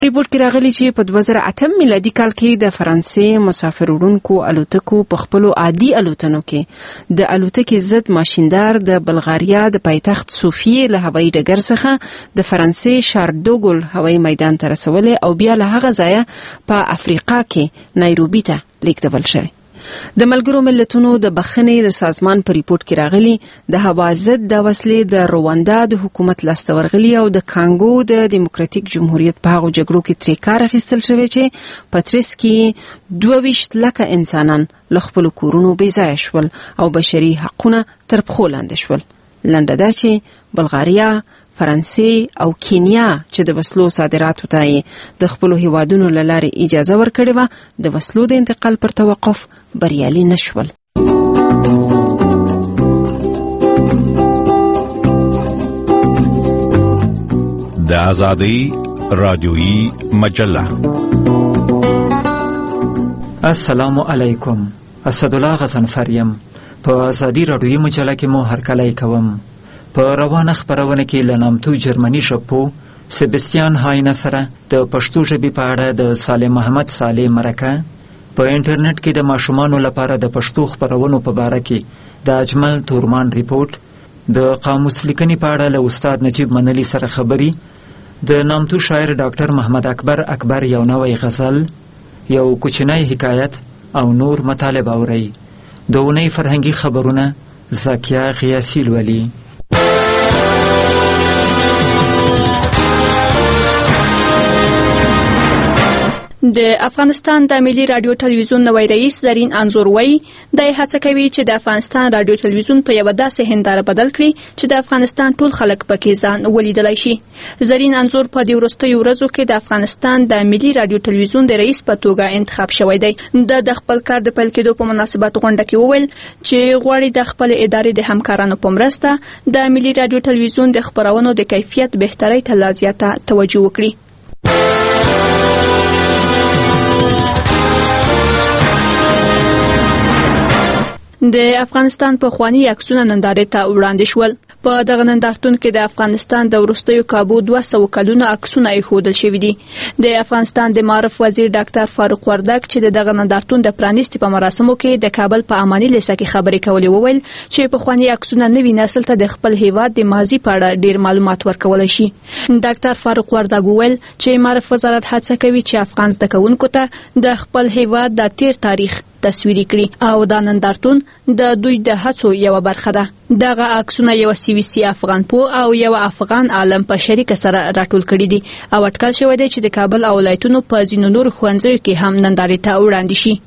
ریپورت کې راغلی چې په 2008 میلادي کال کې د فرانسې مسافر وړونکو الوتکو په خپل عادي الوتنو کې د الوتکې ضد ماشیندار د بلغاریا د پایتخت سوفیه له هوایي ډګر څخه د فرانسې شاردوګل هوایي میدان ته رسولې او بیا له هغه ځایه په افریقا کې نایروبي ته لیږدول شوی. د ملګرو ملتونو د بخښنې د سازمان په ریپورت کې راغلي د هوا ضد د وسلې د رواندا د حکومت لاسته ورغلي او د کانګو د دیموکراتیک جمهوریت په هغو جګړو کې ترې کار اخیستل شوی چې په ترڅ کې 22 لکه انسانان له خپلو کورونو بې ځایه شول او بشري حقونه تر پښو لاندې شول. لنډه دا چې بلغاریا، فرانسې او کینیا چې د وسلو صادراتو ته د خپلو هیوادونو له لارې اجازه ورکړې وه د وسلو د انتقال پر توقف بریالي نشول. د آزادۍ رادیویي مجله. السلام علیکم. اسدالله غضنفریم. په آزادۍ رادیویي مجله کې مو هرکلی کوم. په روانه خپرونه کې له نامتو جرمني ژبپو سبستیان هاینه سره د پښتو ژبې په اړه د صالح محمد صالح مرکه، په انټرنیټ کې د ماشومانو لپاره د پښتو خپرونو په باره کې د اجمل تورمان ریپورت، د قاموس لیکنې په اړه له استاد نجیب منلی سره خبري، د نامتو شاعر ډاکټر محمد اکبر یو نوی غزل، یو کوچنی حکایت او نور مطالب اورئ. د اونۍ فرهنګي خبرونه زکیه غیاثي لولي. د افغانستان د ملي رادیو تلویزیون نوی رئیس زرین انځور وایي د هڅه کوي چې د افغانستان رادیو تلویزیون په یو داسې هنداره بدل کړي چې د افغانستان ټول خلک پکې ځان ولیدلای شي. زرین انځور په دې وروستیو ورځو کې د افغانستان د ملي رادیو تلویزیون د رئیس په توګه انتخاب شوی دی. د خپل کار د پیل کېدو په مناسبت غونډه کې وویل چې غواړي د خپل ادارې د همکارانو په مرسته د ملي رادیو تلویزیون د خبرونو د کیفیت بهترۍ ته لا زیاته توجه وکړي. د افغانستان پخوانی عکسونه نندارې ته وړاندې شول. په دغه نندارتون کې د افغانستان د وروستیو کابو 200 کلونو عکسونه ایښودل شوي دي. د افغانستان د معارف وزیر ډاکټر فاروق وردګ چې دغه نندارتون د پرانیستي په مراسمو کې د کابل په اماني لیسه کې خبرې کولې وویل چې پخوانی عکسونه نوي نسل ته د خپل هیواد د ماضي په اړه ډیر معلومات ورکولی شي. ډاکټر فاروق وردګ وویل چې معارف وزارت هڅه کوي چې افغان زده کوونکو ته د خپل هیواد د تیر تاریخ تصویری کړي او دا نندارتون د دوی د هڅو یو برخه ده. دغه عکسونه یو CVC افغان پو او یو افغان عالم په شریکه سره راټول کړي دي او اټکل شوی دی چې د کابل او ولایتونو په ځینو نورو ښوونځیو کې هم نندارې ته وړاندې شي.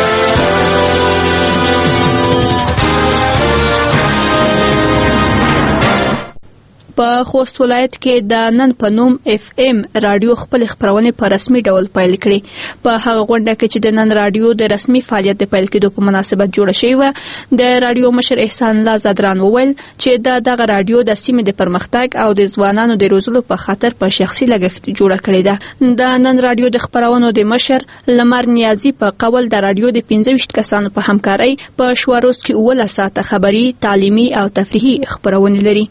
په خوست ولایت کې د نن په نوم FM رادیو خپل خبرونه په رسمي ډول پیل کړي. په هغه غونډه کې چې د نن رادیو د رسمي فعالیت د پیل کېدو په مناسبت جوړه شوې وه، د رادیو مشر احسان الله زدران وویل چې دغه رادیو د سیمې د پرمختګ او د ځوانانو د روزلو په خاطر په شخصي لګښت جوړه کړې ده. د نن رادیو د خبرونو د مشر لمر نیازي په قول د رادیو د 25 کسانو په همکارۍ په شواروز کې 19 ساعته خبري، تعلیمي او تفریحي خبرونه لري.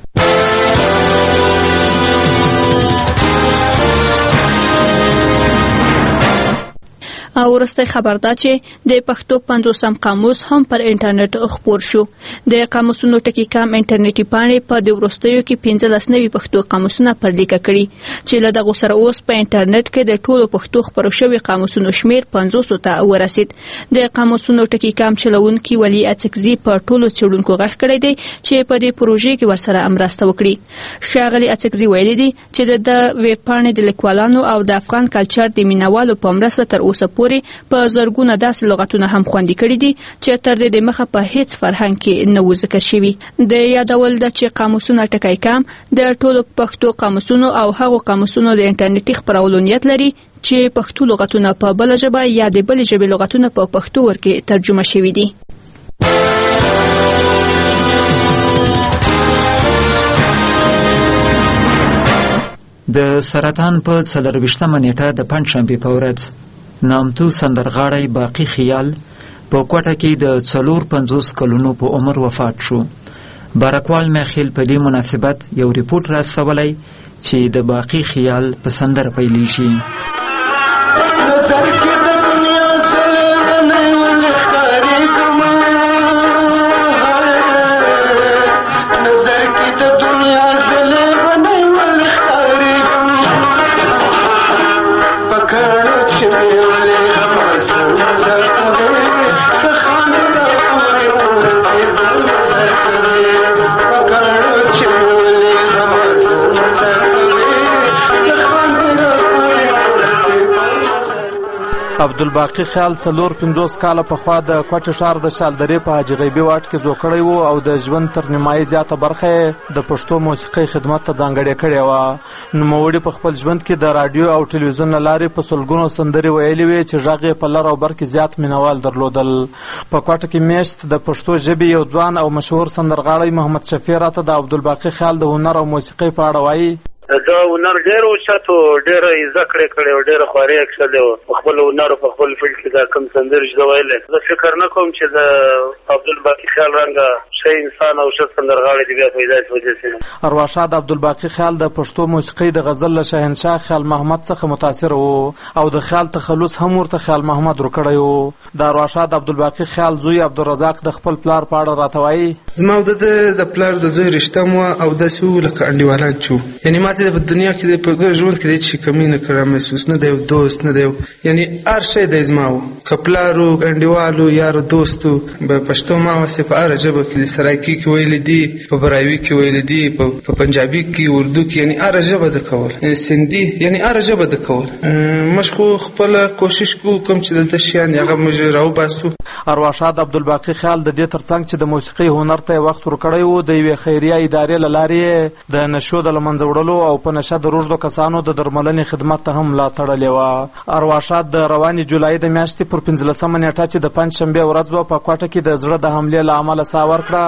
او ورسته خبر دا چې د پښتو 50 قاموس هم پر انټرنیټ خپور شو. د قاموسونو ټکی کام انټرنیټي پاڼې په د ورستیو کې 15 نوي پښتو قاموسونه پر لیکه کړي چې له دغه سره اوس په انټرنیټ کې د ټولو پښتو خبرو شوی قاموسونو شمیر 500 ته ورسید. د قاموسونو ټکی کام چلونکي ولی اڅکزي په ټولو څېړونکو غږ کړی دی چې په دې پروژې کې ورسره امرسته وکړي. ښاغلي اڅکزي ویلي دي چې د ویب پاڼې د لیکوالانو او د افغان کلچر د مینوالو په مرسته تر اوسه پورې په زرګونه داسې لغتونه هم خوندي کړي دي چې تر دې مخه په هیڅ فرهنګ کې نه و ذکر شوي. د یادول ده چې قاموسونه ټکی کام د ټولو پښتو قاموسونو او هغو قاموسونو د انټرنیټي خپرولو نیت لري چې پښتو لغتونه په بل ژبه یا د بل ژبې لغتونه په پښتو ورکې ترجمه شوي دي. د سرطان په 24مه نیټه د پنجشنبې په ورځ نامتو سندرغاړی باقی خیال په کوټه کې د 54 کلونو په عمر وفات شو. بارکوال میخیل په دې مناسبت یو ریپورت راستولی چې د باقی خیال په سندره پیلیږي. عبدالباقي خیال 4-50 کاله پخوا د کوټه ښار د شالدرې په حاجي غیبي واټ کې زوړ کړی و او د ژوند تر نیمایي زیاته برخه د پښتو موسیقۍ خدمت ته ځانګړې کړې وه. نوموړي په خپل ژوند کې د راډیو او ټلویزیون له لارې په سلګونو سندرې ویلې وې چې غږ یې په لر او بر کې زیات مینوال درلودل. په کوټه کې میشت د پښتو ژبې یو ځوان او مشهور سندرغاړی محمد شفیع راته د عبدالباقي خیال د هنر او موسیقۍ په اړه وایي. دا هنر ډېر اوچت و، ډېره یې زده کړې کړې او ډېره خواري یې کښلې وه. په خپل هنر او په خپل فیلډ کې دا کوم سندرې چې زه ویلې، زه فکر نه کوم چې د عبدالباقي خیال رنګه ښه انسان او ښه سندرغاړی دې بیا پیدا شي وداسې. ارواښاد عبدالباقي خیال د پښتو موسیقۍ د غزل له شهنشاه خیال محمد څخه متاثر و او د خیال تخلص هم ورته خیال محمد ورکړی و. د ارواښاد عبدالباقي خیال زوی عبدالرزاق د خپل پلار په اړه راته وایي. زما او د پلار د زوی رشته مو او داسې وو لکه انډیوالان چې وو. یعنې ما ته په دنیا کې په ژوند کې هیڅ شي کمی نه کړی محسوس، نه دی دوست نه دی، یعنې هر شی دی زما و، که پلار و انډیوال و یار و دوست و. پښتو ما واسې په هره ژبه کې سرایکي کې ویلي دي، په براوي کې ویلي دي، په پنجابي کې، اردو کې، یعنې هره ژبه د کول، سندي، یعنې هره ژبه د کول. موږ خو خپله کوشش کوو کوم چې دلته شیان هغه موږ راوباسو. ارواښاد عبدالباقي خیال د دې ترڅنګ چې د موسیقۍ هنر ته یې وخت ورکړی و، د یوې خیریه ادارې له لارې د نشو د له منځه وړلو او په نشه د روږدو کسانو د درملنې خدمت ته هم ملا تړلې وه. ارواښاد د روانې جولای د میاشتې پر 15 نیټه چې د پنجشنبې ورځ وه په کوټه کې د زړه د حملې له امله ساه ورکړه.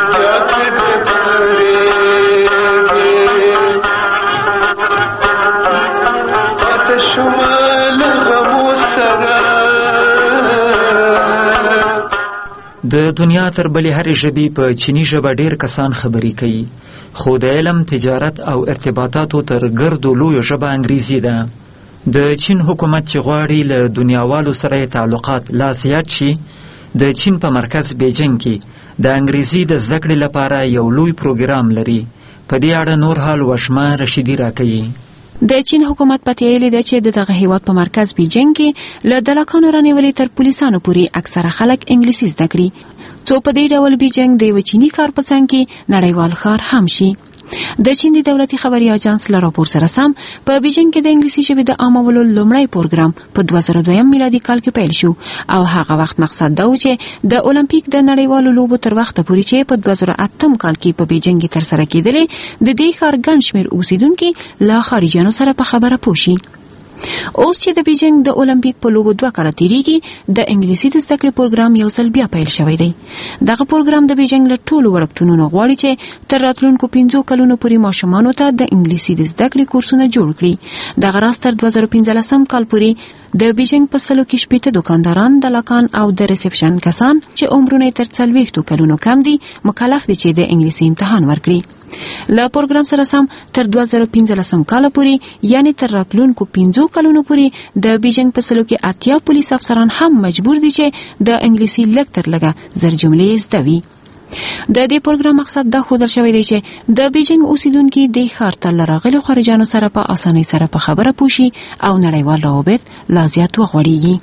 د دنیا تر بلې هرې ژبې په چینی ژبه ډېر کسان خبرې کوي، خو د علم، تجارت او ارتباطاتو تر ګردو لویه ژبه انګریزي ده. د چین حکومت چې غواړي له دنیاوالو سره تعلقات لا زیات شي، د چین په مرکز بیجینګ کې د انګریزي د زده کړې لپاره یو لوی پروګرام لري. په دې اړه نور حال وشمه رشیدي راکوي. د چین حکومت پتیایلی ده چې د دغه هیواد په مرکز بیجینګ کې له دلاکانو رانیولې تر پولیسانو پورې اکثره خلک انګلیسي زده کړي، څو په دې ډول بیجینګ د یو چینی ښار په څنګ کې نړیوال ښار هم شي. د چین د دولتي خبري اژانس له راپور سره سم په بیجینګ کې د انګلیسي ژبې د عامولو لومړی پروګرام په 2002 میلادي کال کې پیل شو او هغه وخت مقصد دا و چې د اولمپیک د نړیوالو لوبو تر وخته پورې چې په 2008 کال کې په بیجینګ کې ترسره کېدلې، د دې ښار ګڼ شمېر اوسیدونکي له خارجیانو سره په خبره پوه شي. اوس چې د بیجینګ د اولمپیک په لوبو 2 کاله تیریږي، د انګلیسي د زده کړې پروګرام یو ځل بیا پیل شوی دی. دغه پروګرام د بیجینګ له ټولو وړکتونونو غواړي چې تر راتلونکو 15 کلونو پورې ماشومانو ته د انګلیسي د زده کړې کورسونه جوړ کړي. دغه راز تر 2015 کال پورې د بیجینګ په سلو کې 80 دکانداران، دلاکان او د ریسپشن کسان چې عمرونه تر 40 کلونو کم دي مکلف دي چې د انګلیسي امتحان ورکړي. له پروګرام سره سم تر 2015 کال پورې یعنی تر راتلونکو 15 کلونو پورې د بیجینګ په سلو کې 80 پولیس افسران هم مجبور دي چې د انګلیسي لږ تر لږه زر جملې زده وي. د دې پروګرام مقصد دا ښودل شوی دی چې د بیجینګ اوسیدونکي د ښار ته له راغلو خارجیانو سره په اسانۍ سره په خبره پوه شي او نړیوال روابط لا زیات وغوړېږي.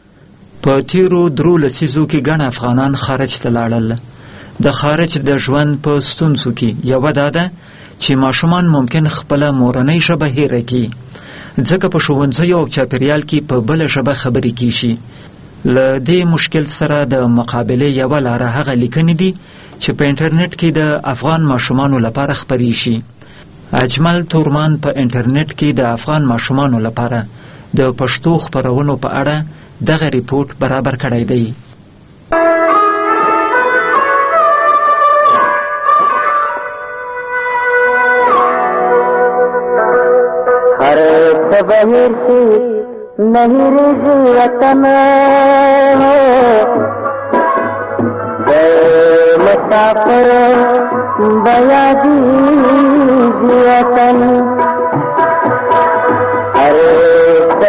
په تیرو 3 لسیزو کې ګڼ افغانان خارج ته لاړل. د خارج د ژوند په ستونزو کې یوه دا ده چې ماشومان ممکن خپله مورنۍ ژبه هیره کړي، ځکه په ښوونځیو او چاپیریال کې په بله ژبه خبرې کیږي. له دې مشکل سره د مقابلې یوه لاره هغه لیکنې دي چې په انټرنیټ کې د افغان ماشومانو لپاره خپرې شي. اجمل تورمان په انټرنیټ کې د افغان ماشومانو لپاره د پښتو خپرونو په اړه دغه ریپورت برابر کړی دی. हर बहिर से नहीं रही वतन मुसाफिर बया दी वतन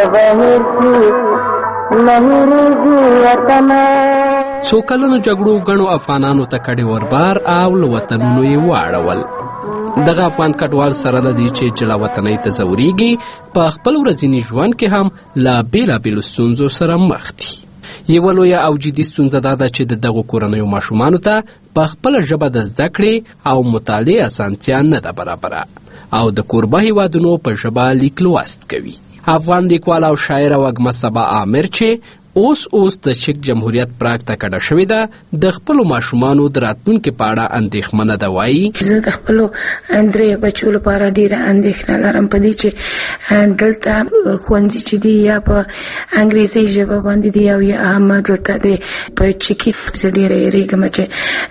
بهر شي نه ریږي وطن. څو کلونو جګړو ګڼو افغانانو ته کډې وربار او له وطنونو یې واړول. دغه افغان کډوال سره له دې چې جلا وطنۍ ته ځورېږي په خپل ورځني ژوند کې هم له بېلابېلو ستونزو سره مخ دي. یوه لویه او جدي ستونزه دا ده چې د دغو کورنیو ماشومانو ته په خپله ژبه د زده کړې او مطالعې اسانتیا نه ده برابره او د کوربه هیوادونو په ژبه لیک لوست کوي. افغان لیکوال او شاعر وږمه صبا عامر چې اوس د چک جمهوریت پراګ ته کډه شوې ده د خپلو ماشومانو د راتلونکي په اړه اندېښمنه ده. وایي زه د خپلو 3 بچو لپاره ډېره اندېښنه لرم په دې چې دلته ښوونځي چې دي یا په انګریزي ژبه باندې دي او یا هم دلته د په چکي زه ډېره یېرېږم چې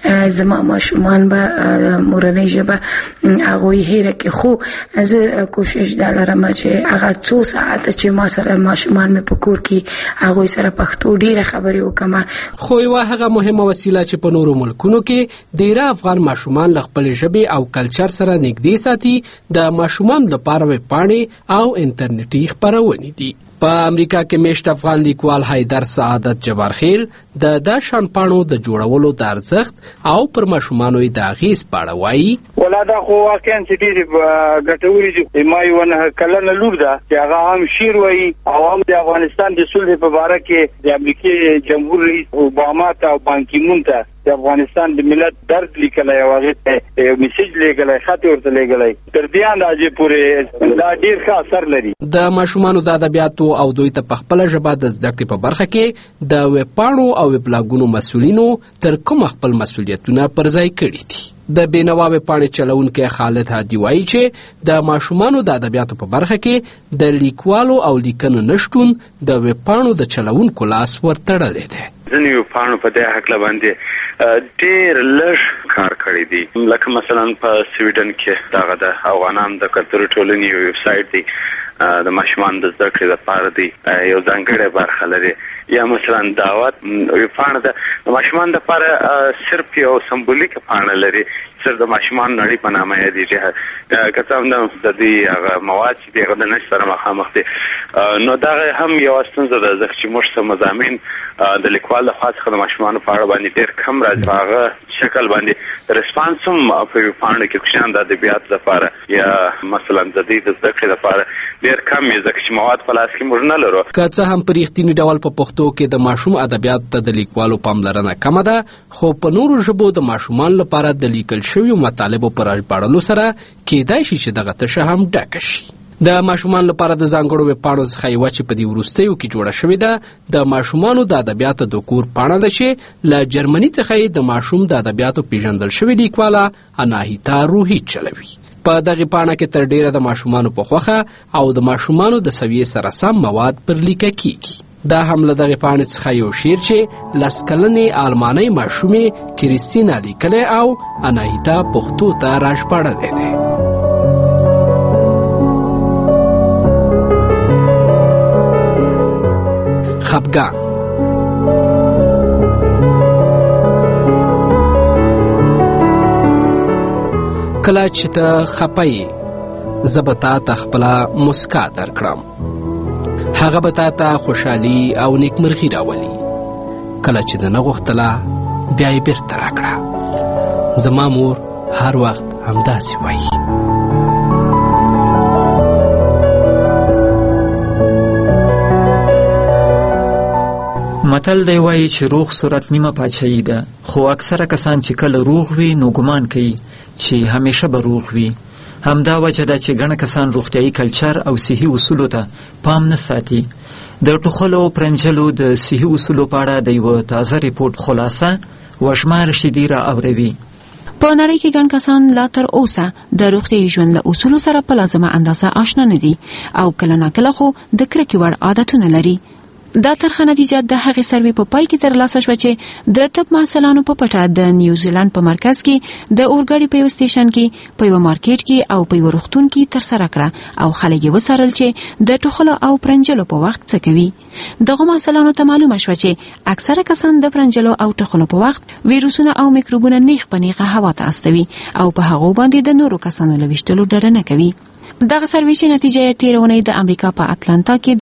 زما ماشومان به مورنۍ ژبه هغوی هېره کړي. خو زه کوشش دا لرم چې هغه څو ساعته چې ما سره ماشومان مې په کور کې هغوی سره پښتو ډیره خبرې وکړم. خو یوه هغه مهمه وسیله چې په نورو ملکونو کې ډیره افغان ماشومان له خپلې ژبې او کلچر سره نږدې ساتي د ماشومان لپاره ویبپاڼې او انټرنیټي خپرونې دي. په امریکا کې میشت افغان لیکوال حیدر سعادت جبارخیل د دا شان پاڼو د جوړولو د ارزښت او پر ماشومانو د اغیز په اړه وایي ولا دا خو واقعا چې ډېرې ګټورې دي. ما یوه 9 کلنه لور ده چې هغه هم شعر وایي او هم د افغانستان د صلح په باره کې د امریکې جمهور رئیس اوباما ته او بان کی مون ته د افغانستان د ملت درد لیکلی او هغې ته یو میسیج لیږلی خط یې ورته لیږلی تر دې اندازې پورې دا ډېر ښه اثر لري. د ماشومانو د ادبیاتو او دوی ته په خپله ژبه د زده کړې په برخه کې د ویبپاڼو او ویبلاګونو مسؤلینو تر کومه خپل مسؤلیتونه پر ځای کړي دي. د بېنوا ویبپاڼې چلوونکی خالد هادي وایي چې د ماشومانو د ادبیاتو په برخه کې د لیکوالو او لیکنو نشتون د ویبپاڼو د چلوونکو لاس ورتړلی دی. ځینې ویبپاڼو په دې هکله باندې ډېر لږ کار کړی دی. لکه مثلا په سویډن کې دغه د افغانانو د کلتوري ټولنې یو ویبسایټ دی د ماشومانو د زده کړې لپاره دی یو ځانګړې برخه لري. یا مثلا دعوت ویبپاڼه د ماشومانو لپاره صرف یو سمبولیکه پاڼه لري صرف د ماشومانو نړۍ په نامه یادېږي. که څه هم د دې هغه مواد چې دی هغه د نشت سره مخامخ دی نو دغه هم یوه ستونزه ده ځکه چې موږ څه مضامین د لیکوال لخوا څخه د ماشومانو په اړه باندې ډېر کم راځي. په هغه شکل باندې رسپانس هم په ویبپاڼو کې کوشیان د ادبیاتو لپاره یا مثلا د دې د زده کړې لپاره ډېر کم وي ځکه چې مواد په لاس کې موږ نه لرو. که څه هم په رښتیني ډول په پښتو کې د ماشوم ادبیاتو ته د لیکوالو پاملرنه کمه ده خو په نورو ژبو د ماشومانو لپاره د لیکل شویو مطالبو په راژباړلو سره کېدای شي چې دغه تشه هم ډکه شي. د ماشومانو لپاره د ځانګړو ویبپاڼو څخه یوه چې په دې وروستیو کې جوړه شوې ده د ماشومانو د ادبیاتو د کور پاڼه ده چې له جرمني څخه یې د ماشوم د ادبیاتو پیژندل شوې لیکواله اناهیتا روحي چلوي. په دغه پاڼه کې تر ډیره د ماشومانو په خوښه او د ماشومانو د سویې سره سم مواد پر لیکه کیږي. دا هم له دغه پاڼې څخه یو شعر چې 10 کلنې آلمانۍ ماشومې کریستینا لیکلی او اناهیتا پښتو ته راژباړلی دی. خفګان کله چې ته خفه یې زه به تا ته خپله مسکا درکړم هغه به تا ته خوشحالي او نیکمرغي راولي. کله چې ده نه غوښتله بیا یې بیرته راکړه. زما مور هر وخت همداسې وایي. متل دی وایي چې روغ صورت نیمه پاچاهي ده خو اکثره کسان چې کله روغ وي نو ګمان کوي چې همیشه به روغ وي. همدا وجه ده چې ګڼه کسان روغتیایي کلچر او صحي اصولو ته پام نه ساتي. د ټوخلو پرنجلو د صحي اصولو په اړه د یوه تازه ریپورټ خلاصه وشمه رشیدي را اوروي. په نړۍ کې ګڼ کسان لا تر اوسه د روغتیایي ژوند له اصولو سره په لازمه اندازه آشنا نه دي او کله ناکله خو د کرکې وړ عادتونه لري. دا ترخه نتیجه د هغې سروې په پای کې ترلاسه شوه چې د طب محصلانو په پټه د نیوزیلند په مرکز کې د اورګاډي په یو سټیشن کې په یو مارکیټ کې او په یو روغتون کې ترسره کړه او خلک یې وڅارل چې د ټوخلو او پرنجلو په وخت څه کوي. دغه محصلانو ته معلومه شوه چې اکثره کسان د پرنجلو او ټوخلو په وخت ویروسونه او میکروبونه نیغ په نیغه هوا ته استوي او په هغو باندې د نورو کسانو له ویشتلو ډډه نه کوي. دغه سروې چې نتیجه یې تېره اونۍ د امریکا په اتلانتا کې